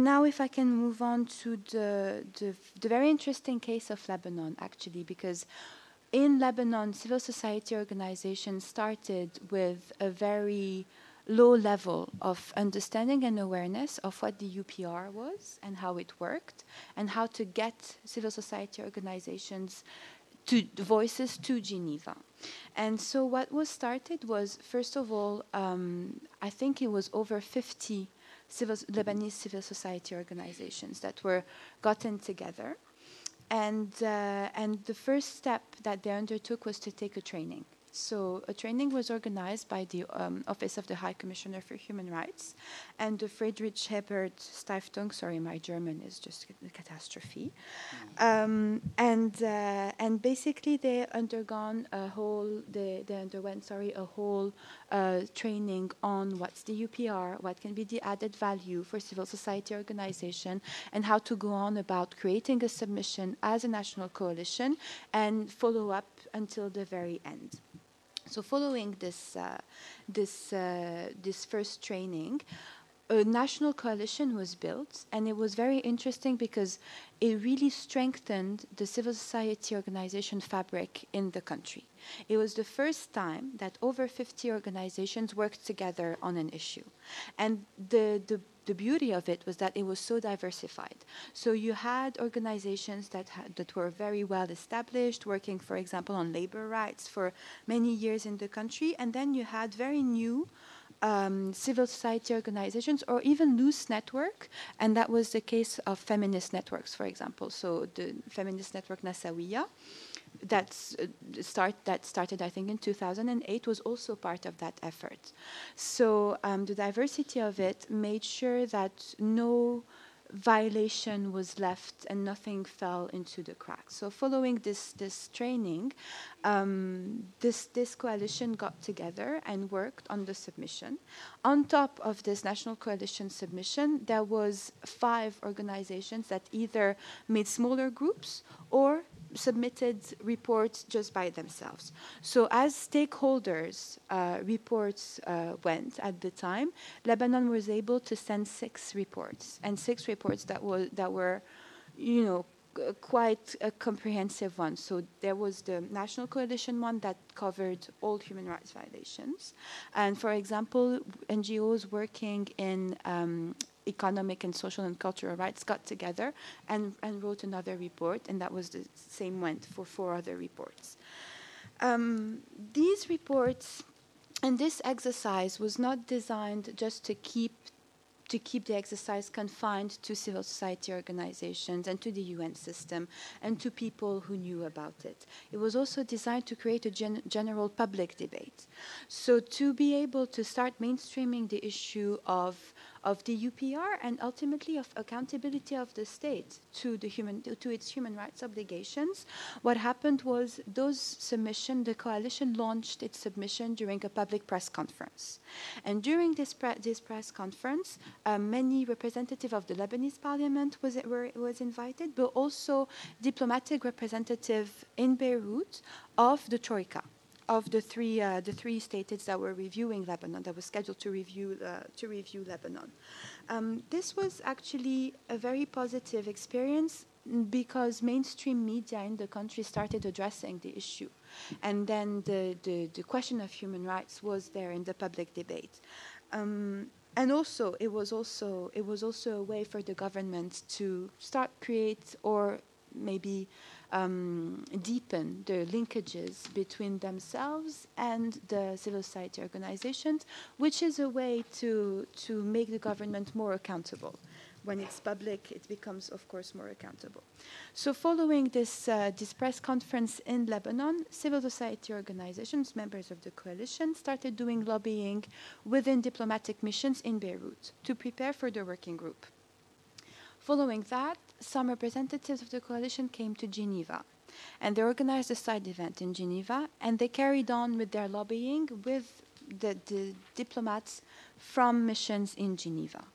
now if I can move on to the very interesting case of Lebanon, actually, because in Lebanon, civil society organizations started with a very low level of understanding and awareness of what the UPR was and how it worked, and how to get civil society organizations to voices to Geneva. And so what was started was, first of all, I think it was over 50 Lebanese civil society organizations that were gotten together. And the first step that they undertook was to take a training. So a training was organized by the Office of the High Commissioner for Human Rights and the Friedrich Hebert Stiftung. Sorry, my German is just a catastrophe. And basically they underwent a whole training on what's the UPR, what can be the added value for civil society organization, and how to go on about creating a submission as a national coalition and follow up until the very end. So following this first training, a national coalition was built, and it was very interesting because it really strengthened the civil society organization fabric in the country. It was the first time that over 50 organizations worked together on an issue. And the beauty of it was that it was so diversified. So you had organizations that were very well established, working, for example, on labor rights for many years in the country, and then you had very new civil society organizations or even loose network, and that was the case of feminist networks, for example. So the feminist network Nasawiya, that started, I think, in 2008, was also part of that effort. So the diversity of it made sure that no violation was left and nothing fell into the cracks. So following this training, this coalition got together and worked on the submission. On top of this national coalition submission, there was 5 organizations that either made smaller groups or submitted reports just by themselves. So as stakeholders reports went at the time, Lebanon was able to send 6 reports, and 6 reports that were, quite a comprehensive one. So there was the National Coalition one that covered all human rights violations. And for example, NGOs working in economic and social and cultural rights got together and wrote another report, and that was the same went for 4 other reports. These reports and this exercise was not designed just to keep the exercise confined to civil society organizations and to the UN system and to people who knew about it. It was also designed to create a general public debate. So to be able to start mainstreaming the issue of the UPR and ultimately of accountability of the state to its human rights obligations, what happened was the coalition launched its submission during a public press conference. And during this press conference, many representatives of the Lebanese parliament was invited, but also diplomatic representative in Beirut of the Troika, of the three states that were reviewing Lebanon, that was scheduled to review Lebanon. This was actually a very positive experience because mainstream media in the country started addressing the issue, and then the question of human rights was there in the public debate. And also, it was also a way for the government to start create or maybe deepen the linkages between themselves and the civil society organizations, which is a way to make the government more accountable. When it's public, it becomes, of course, more accountable. So following this press conference in Lebanon, civil society organizations, members of the coalition, started doing lobbying within diplomatic missions in Beirut to prepare for the working group. Following that, some representatives of the coalition came to Geneva, and they organized a side event in Geneva, and they carried on with their lobbying with the diplomats from missions in Geneva.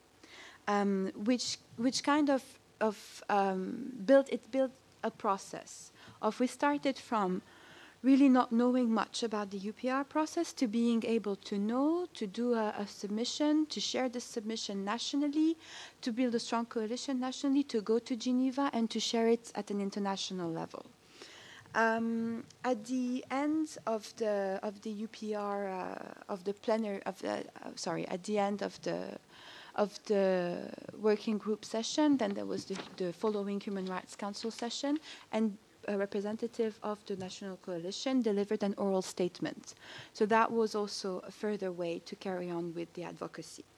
Which kind of built a process of, we started from really not knowing much about the UPR process to being able to know, to do a submission, to share the submission nationally, to build a strong coalition nationally, to go to Geneva and to share it at an international level. At the end of the UPR of the plenary of the at the end of the working group session, then there was the following Human Rights Council session, and a representative of the National Coalition delivered an oral statement. So that was also a further way to carry on with the advocacy.